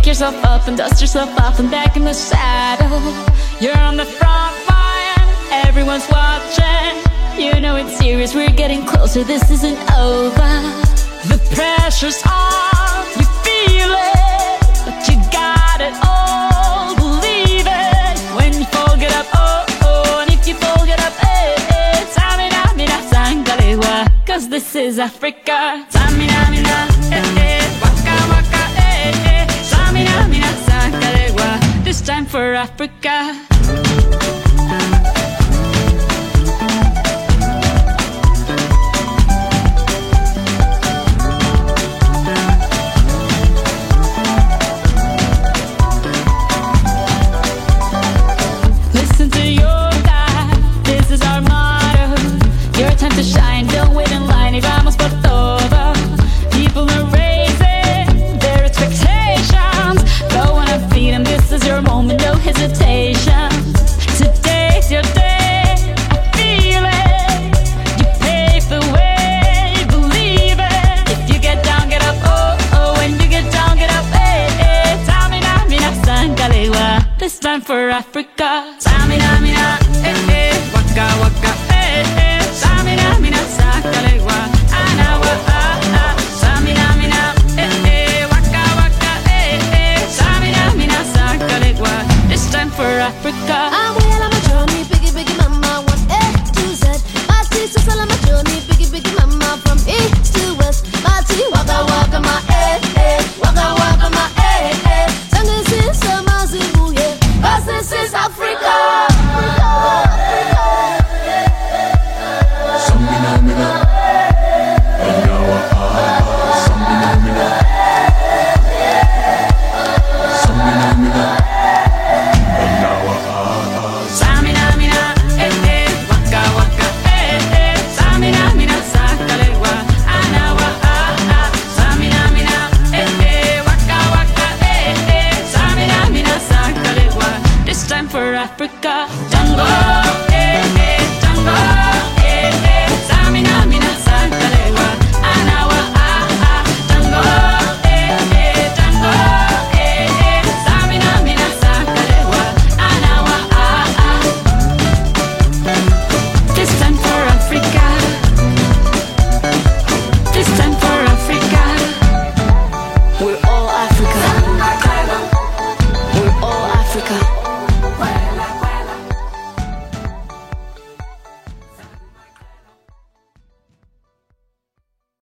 Pick yourself up and dust yourself off and back in the saddle. You're on the front line, everyone's watching. You know it's serious, we're getting closer, this isn't over. The pressure's on, you feel it, but you got it all, believe it. When you fall, get up, oh, oh, and if you fall, get up, eh, eh. Samina, mina, sangalewa, cause this is Africa. Samina, mina, eh, eh, waka, waka, eh, eh. Samina, mina, sangalewa, this time for Africa. Time to shine, don't wait in line, y vamos por todo. People are raising their expectations. Go on and feed them, this is your moment, no hesitation. Today's your day, I feel it. You pave the way, believe it. If you get down, get up, oh, oh. When you get down, get up, eh, eh. Samina, mina, sangalewa, this time for Africa. Samina, mina, eh, eh. Waka, waka, eh, eh. Samina, mina, sangalewa, anawa, ah, ah. Samina, mina, eh, eh. Waka, waka, eh, eh. Samina, mina, sangalewa, this time for Africa. I'm well on my journey, biggie, biggie mama, 1A to Z. My sister's all on my journey, biggie, biggie mama, from east to west. My tea, waka, waka, my eh, eh. Waka, waka, my eh, eh. Sangin' since my Zulu, yeah. 'Cause this is Africa. For Africa, Tango, eh, eh, Tango.